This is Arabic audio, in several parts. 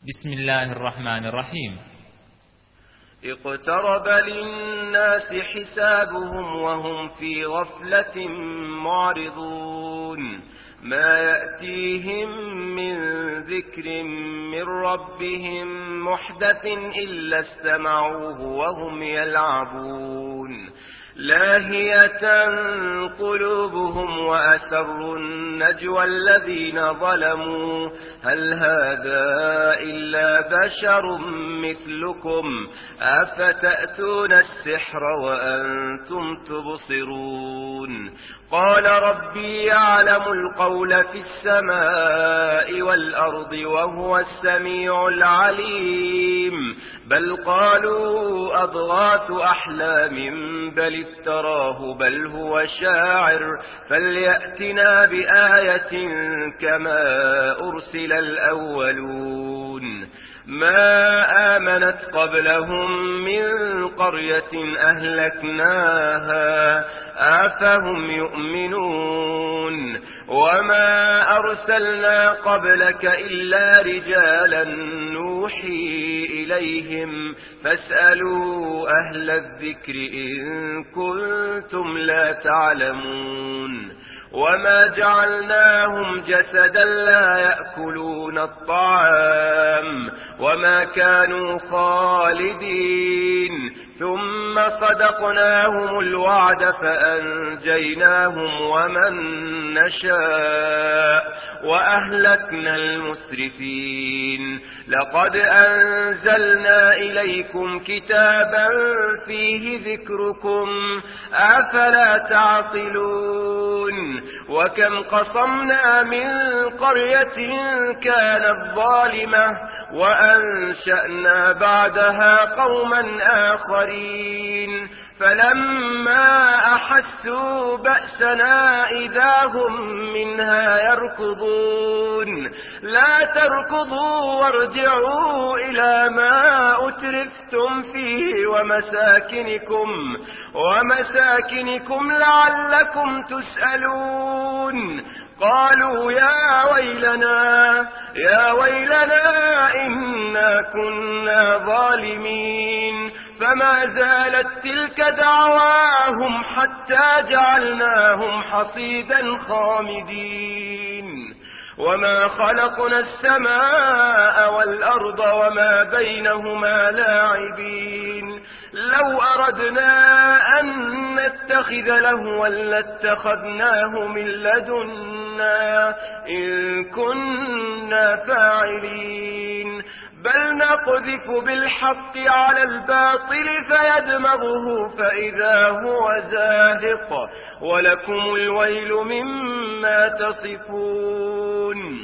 بسم الله الرحمن الرحيم. اقترب للناس حسابهم وهم في غفلة معرضون ما يأتيهم من ذكر من ربهم محدث إلا استمعوه وهم يلعبون لاهية قلوبهم وأسروا النجوى الذين ظلموا هل هذا إلا بشر مثلكم أفتأتون السحر وأنتم تبصرون قال ربي يعلم القول في السماء والأرض وهو السميع العليم بل قالوا أضغاث أحلام بل افتراه بل هو شاعر فليأتنا بآية كما أرسل الأولون ما آمنت قبلهم من قرية أهلكناها أفهم يؤمنون وما أرسلنا قبلك إلا رجالا نوحي إليهم فاسألوا أهل الذكر إن كنتم لا تعلمون وما جعلناهم جسدا لا يأكلون الطعام وما كانوا خالدين ثم صدقناهم الوعد فأنجيناهم ومن نشاء وأهلكنا المسرفين لقد أنزلنا إليكم كتابا فيه ذكركم أفلا تعقلون وكم قصمنا من قرية كانت ظالمة وأنشأنا بعدها قوما آخرين فلما أحسوا بأسنا إذا هم منها يركضون لا تركضوا وارجعوا إلى ما أترفتم فيه ومساكنكم لعلكم تسألون قالوا يا ويلنا إنا كنا ظالمين فما زالت تلك دعواهم حتى جعلناهم حصيدا خامدين وما خلقنا السماء والأرض وما بينهما لاعبين لو أردنا أن نتخذ لهوا لاتخذناه من لدنا إن كنا فاعلين بل نقذف بالحق على الباطل فيدمغه فإذا هو زاهق ولكم الويل مما تصفون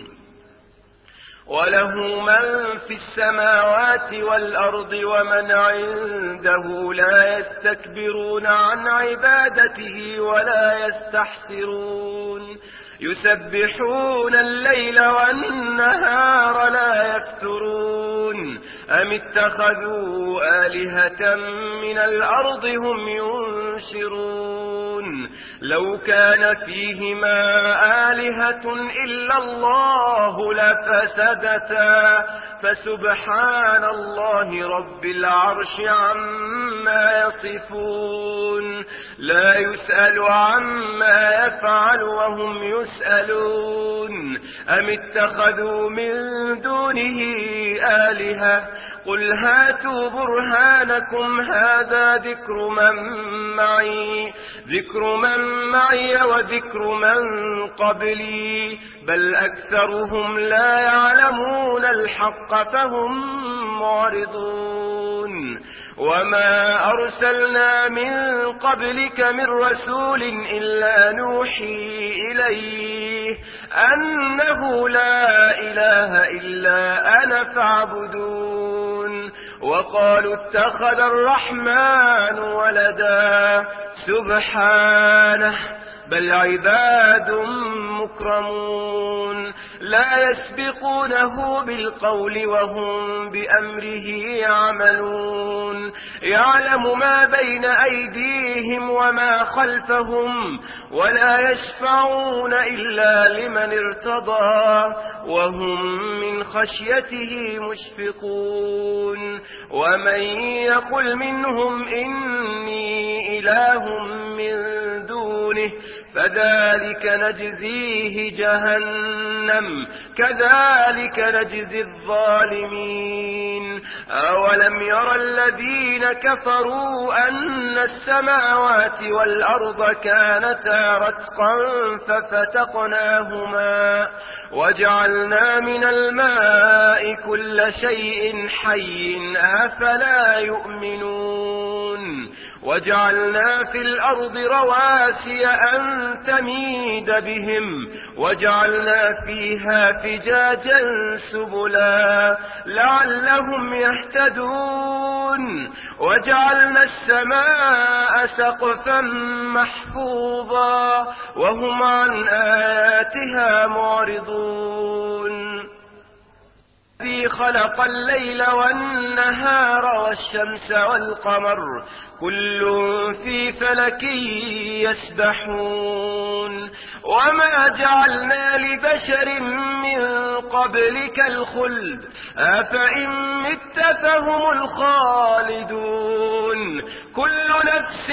وله من في السماوات والأرض ومن عنده لا يستكبرون عن عبادته ولا يستحسرون يسبحون الليل والنهار لا يفترون أم اتخذوا آلهة من الأرض هم ينشرون لو كان فيهما آلهة إلا الله لفسدتا فسبحان الله رب العرش عما يصفون لا يسأل عما يفعل وهم يسألون أم اتخذوا من دونه آلهة قل هاتوا برهانكم هذا ذكر من معي وذكر من قبلي بل أكثرهم لا يعلمون الحق فهم معرضون وما أرسلنا من قبلك من رسول إلا نوحي إليه أنه لا إله إلا أنا فاعبدون وقالوا اتخذ الرحمن ولدا بل عباد مكرمون لا يسبقونه بالقول وهم بأمره يعملون يعلم ما بين أيديهم وما خلفهم ولا يشفعون إلا لمن ارتضى وهم من خشيته مشفقون ومن يقل منهم إني إله من دونه فذلك نجزيه جهنم كذلك نجزي الظالمين أولم يرى الذين كفروا أن السماوات والأرض كانتا رتقا ففتقناهما وجعلنا من الماء كل شيء حي أفلا يؤمنون وجعلنا في الأرض رواسي أن تميد بهم وجعلنا فيها فجاجا سبلا لعلهم يهتدون وجعلنا السماء سقفا محفوظا وهم عن آياتها معرضون الذي خلق الليل والنهار والشمس والقمر كل في فلك يسبحون وما جعلنا لبشر من قبلك الخلد أفإن مت فهم الخالدون كل نفس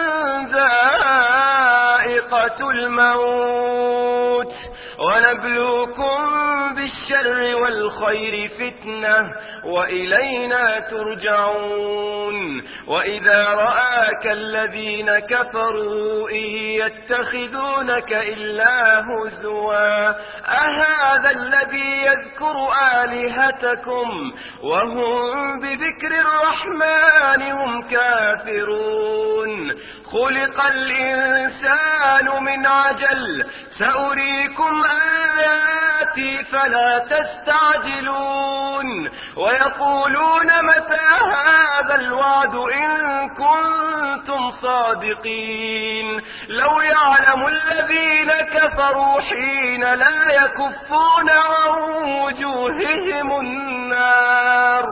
ذائقة الموت ونبلوكم بالشر والخير فتنة وإلينا ترجعون وإذا رآك الذين كفروا إن يتخذونك إلا هزوا أهذا الذي يذكر آلهتكم وهم بذكر الرحمن هم كافرون خلق الإنسان من عجل سأريكم آياتي فلا تستعجلون ويقولون متى هذا الوعد إن كنتم صادقين لو يعلم الذين كفروا حين لا يكفون عن وجوههم النار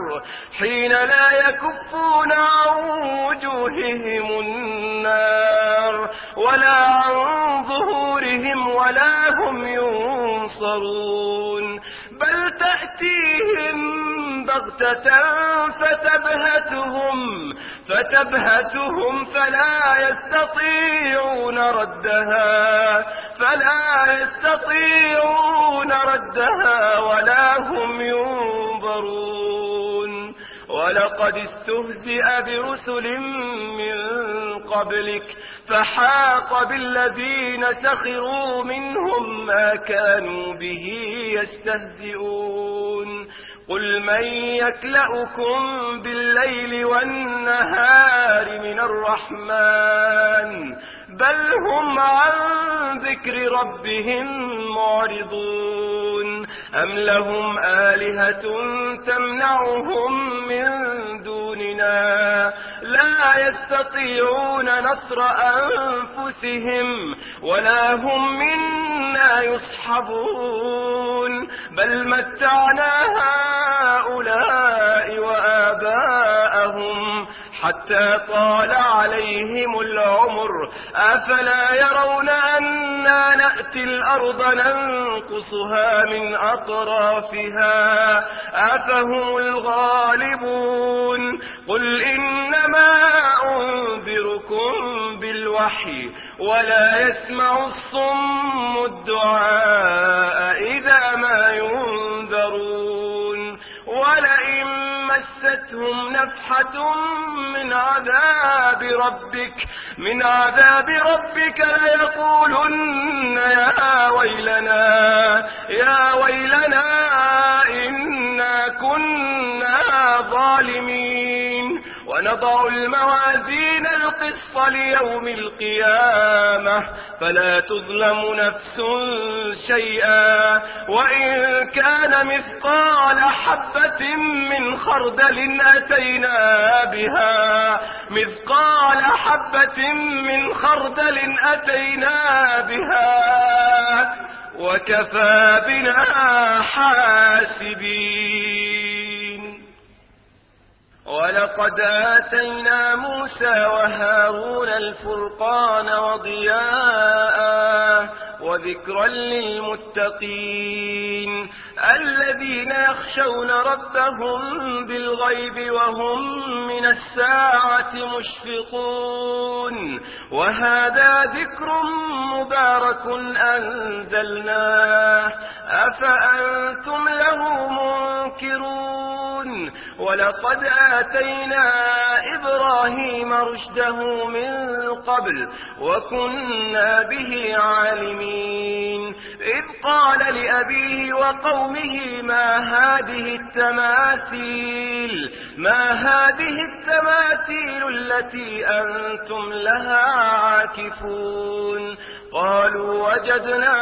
ولا عن ظهورهم ولا هم ينصرون بل تأتيهم بغتة فتبهتهم فلا يستطيعون ردها ولا هم ينظرون ولقد استهزئ برسل من قبلك فحاق بالذين سخروا منهم ما كانوا به يستهزئون قل من يكلؤكم بالليل والنهار من الرحمن بل هم عن ذكر ربهم معرضون أم لهم آلهة تمنعهم من دوننا لا يستطيعون نصر أنفسهم ولا هم منا يصحبون بل متعنا هؤلاء وآباءهم حتى طال عليهم العمر أفلا يرون أنا نأتي الأرض ننقصها من أطرافها أفهم الغالبون قل إنما أنذركم بالوحي ولا يسمع الصم الدعاء إذا ما ينذرون ولئن مستهم نفحة من عذاب ربك ليقولن يا ويلنا إنا كنا ظالمين ونضع الموازين القسط ليوم القيامة فلا تظلم نفس شيئا وإن كان مثقال حبة من خردل أتينا بها وكفى بنا حاسبين. ولقد آتينا موسى وهارون الفرقان وضياء وذكرا للمتقين الذين يخشون ربهم بالغيب وهم من الساعة مشفقون. وهذا ذكر مبارك أنزلناه أفأنتم له منكرون. ولقد آتينا إبراهيم رشده من قبل وكنا به عالمين إذ قال لأبيه وقومه ما هذه التماثيل التي أنتم لها عاكفون. قالوا وجدنا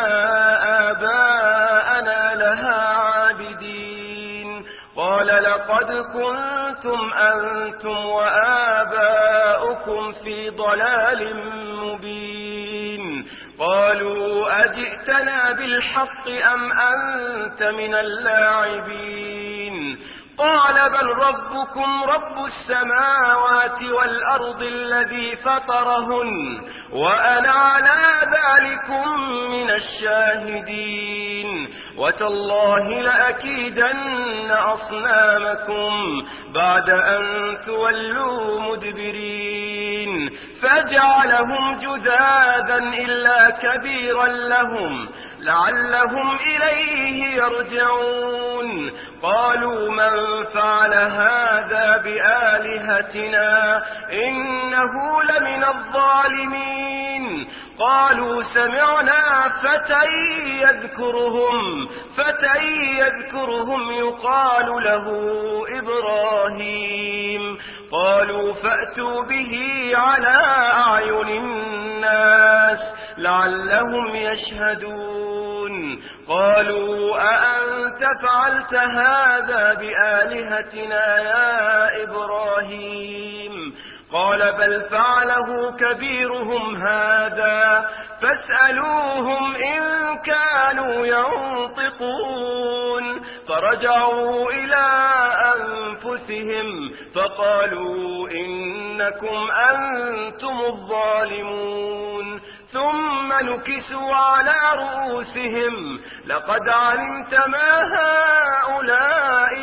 آباءنا لها عابدين. قال لقد كنتم أنتم وآباؤكم في ضلال مبين. قالوا أجئتنا بالحق أم أنت من اللاعبين. قال بل ربكم رب السماوات والأرض الذي فطرهن وأنا على ذلكم من الشاهدين. وتالله لأكيدن أصنامكم بعد أن تولوا مدبرين. فجعلهم جذاذا إلا كبيرا لهم لعلهم إليه يرجعون. قالوا من فعل هذا بآلهتنا إنه لمن الظالمين. قالوا سمعنا فتى يذكرهم يقال له إبراهيم. قالوا فأتوا به على أعين الناس لعلهم يشهدون. قالوا أأنت فعلت هذا بآلهتنا يا إبراهيم؟ قال بل فعله كبيرهم هذا فاسألوهم إن كانوا ينطقون. فرجعوا إلى أنفسهم فقالوا إنكم أنتم الظالمون. ثم نكسوا على رؤوسهم لقد علمت ما هؤلاء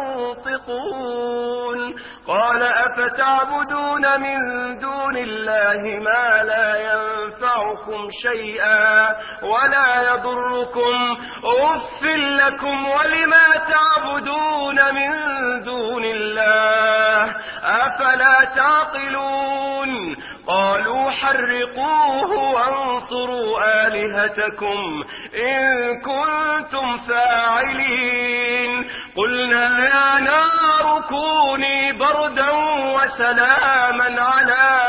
ينطقون. قال أفتعبدون من دون الله ما لا ينفعكم شيئا ولا يضركم أف لكم ولما تعبدون من دون الله أفلا تعقلون. قالوا حرقوه وانصروا آلهتكم إن كنتم فاعلين. قلنا يا نار كوني بردا وسلاما على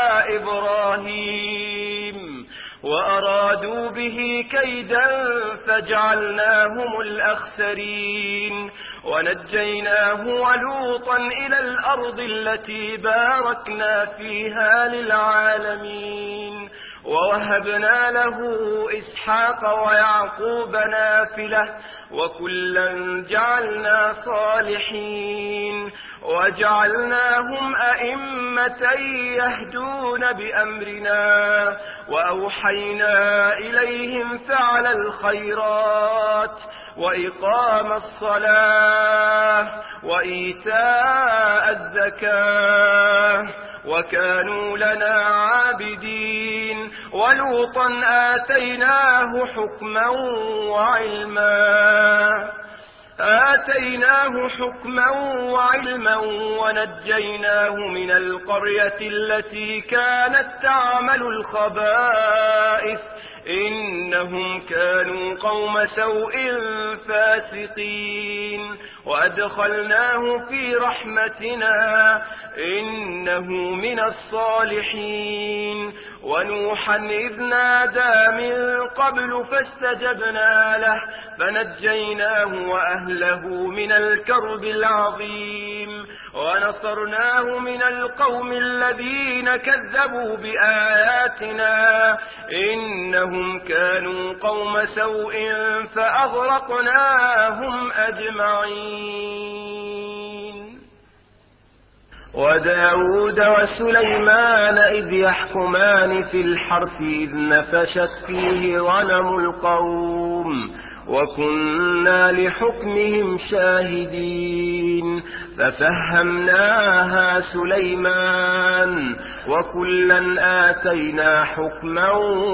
إبراهيم وأرادوا به كيدا فجعلناهم الأخسرين. ونجيناه ولوطا إلى الأرض التي باركنا فيها للعالمين. ووهبنا له إسحاق ويعقوب نافلة وكلا جعلنا صالحين. وجعلناهم أئمة يهدون بأمرنا وأوحينا إليهم فعل الخيرات وإقام الصلاة وإيتاء الزكاة وكانوا لنا عابدين. ولوطا آتيناه حكما وعلما ونجيناه من القرية التي كانت تعمل الخبائث إنهم كانوا قوم سوء فاسقين وأدخلناه في رحمتنا إنه من الصالحين ونوحا إذ نادى من قبل فاستجبنا له فنجيناه وأهله من الكرب العظيم ونصرناه من القوم الذين كذبوا بآياتنا إنهم كانوا قوم سوء فأغرقناهم أجمعين. وداود وسليمان إذ يحكمان في الحرث إذ نفشت فيه غنم القوم وكنا لحكمهم شاهدين ففهمناها سليمان وكلا آتينا حكما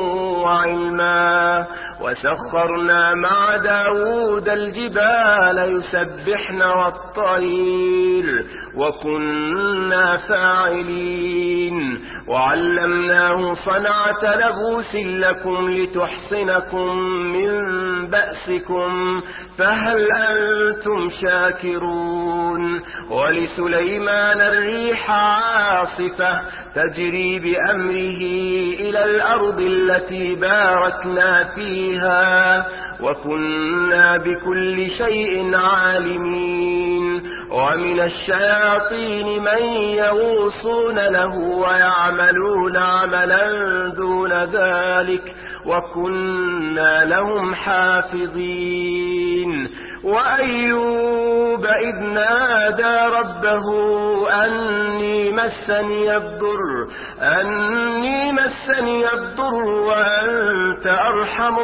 وعلما وسخرنا مع داود الجبال يسبحن والطير وكنا فاعلين وعلمناه صنعة لبوس لكم لتحصنكم من بأسكم فهل أنتم شاكرون. ولسليمان الريح عاصفة تجري بأمره إلى الأرض التي باركنا فيها وكنا بكل شيء عالمين ومن الشياطين من يغوصون له ويعملون عملا دون ذلك وكنا لهم حافظين. وأيوب إذ نادى ربه أني مسني الضر وأنت أرحم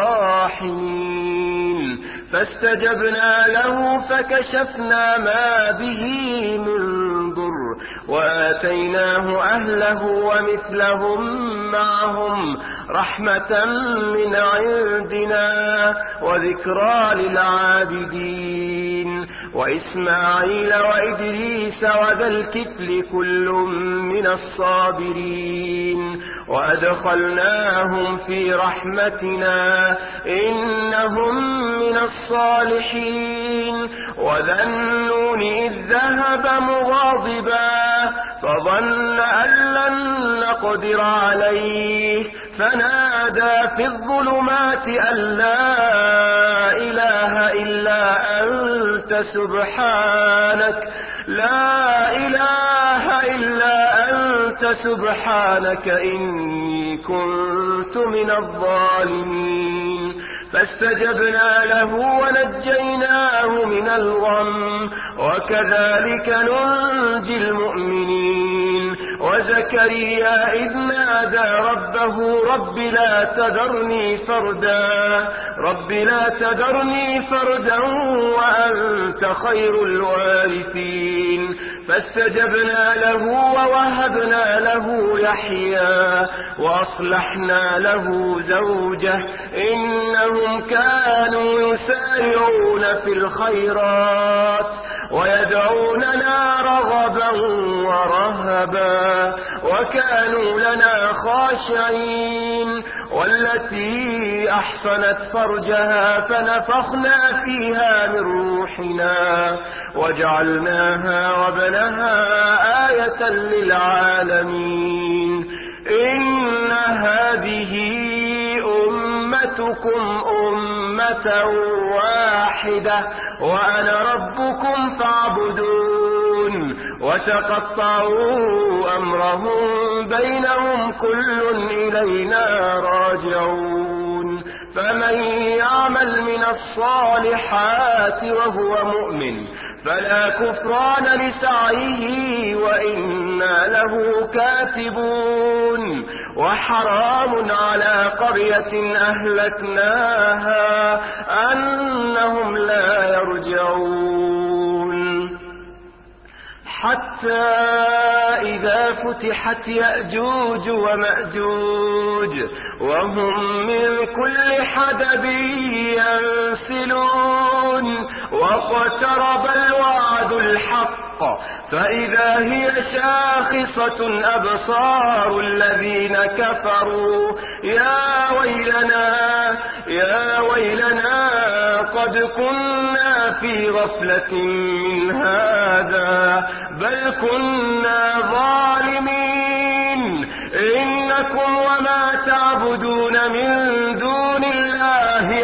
الراحمين فاستجبنا له فكشفنا ما به من ضر وآتيناه أهله ومثلهم معهم رحمة من عندنا وذكرى للعابدين. وإسماعيل وإدريس وذا الكفل كل من الصابرين وأدخلناهم في رحمتنا إنهم من الصالحين. وذا النون إذ ذهب مغاضبا فظن أن لن نقدر عليه فنادى في الظلمات أن لا إله إلا أنت سبحانك إني كنت من الظالمين. فاستجبنا له ونجيناه من الغم وكذلك ننجي المؤمنين. وزكريا إذ نادى ربه رب لا تذرني فردا وأنت خير الوارثين. فاستجبنا له ووهبنا له يحيى وأصلحنا له زوجه إنهم كانوا يسارعون في الخيرات ويدعوننا رغبا ورهبا وكانوا لنا خاشعين. والتي أحصنت فرجها فنفخنا فيها من روحنا وجعلناها وابنها آية للعالمين. إن هذه أمتكم أمة واحدة وأنا ربكم فاعبدون. وتقطعوا أمرهم بينهم كل إلينا راجعون. فمن يعمل من الصالحات وهو مؤمن فلا كفران لسعيه وإنا له كاتبون. وحرام على قرية أهلكناها أنهم لا يرجعون. حتى إذا فتحت يأجوج ومأجوج وهم من كل حدب ينسلون واقترب الوعد الحق فإذا هي شاخصة أبصار الذين كفروا يا ويلنا قد كنا في غفلة من هذا بل كنا ظالمين إنكم وما تعبدون من دون الله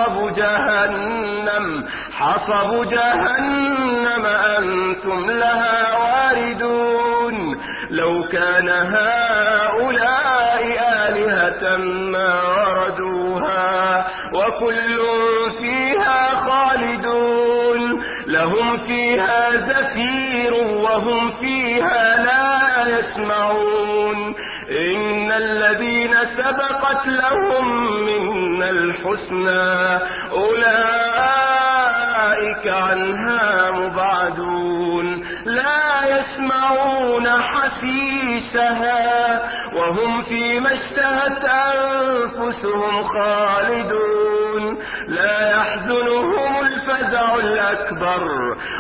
حصب جهنم أنتم لها واردون لو كان هؤلاء آلهة ما وردوها وكل فيها خالدون لهم فيها زفير وهم فيها لا يسمعون إن الذين سبقت لهم من الحسنى أولئك عنها مبعدون لا يسمعون حسيسها وهم فيما اشتهت أنفسهم خالدون لا يحزنهم الفزع الأكبر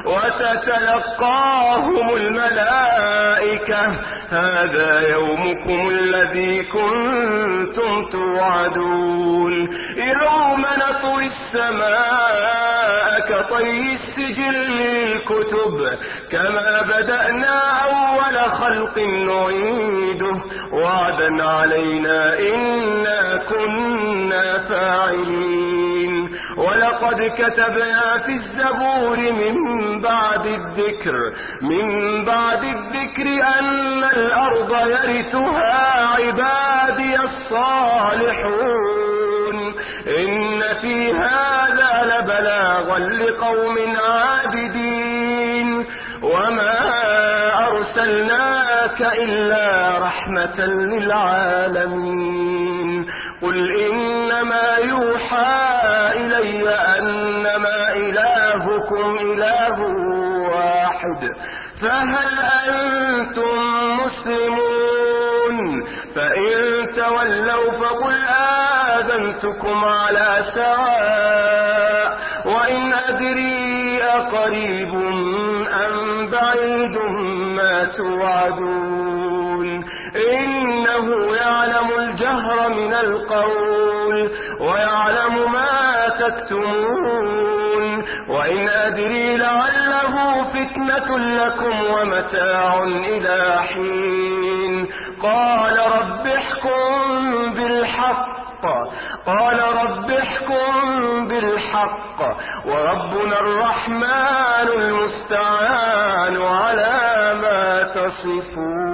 وتتلقاهم الملائكة هذا يومكم الذي كنتم توعدون يوم نطوي السماء كطي السجل للكتب كما بدأنا أول خلق نعيده وعدا علينا إنا كنا فاعلين ولقد كتبنا في الزبور من بعد الذكر أن الأرض يرثها عبادي الصالحون إن في هذا لبلاغا لقوم عابدين وما أرسلناك إلا رحمة للعالمين قل إنما يوحى إلي أنما إلهكم إله واحد فهل أنتم مسلمون فإن تولوا فقل آذنتكم على سواء وإن أدري أقريب أم بعيد ما توعدون إنه يعلم الجهر من القول ويعلم ما تكتمون وإن أدري لعله فتنة لكم ومتاع إلى حين قال رب احكم بالحق وربنا الرحمن المستعان على ما تصفون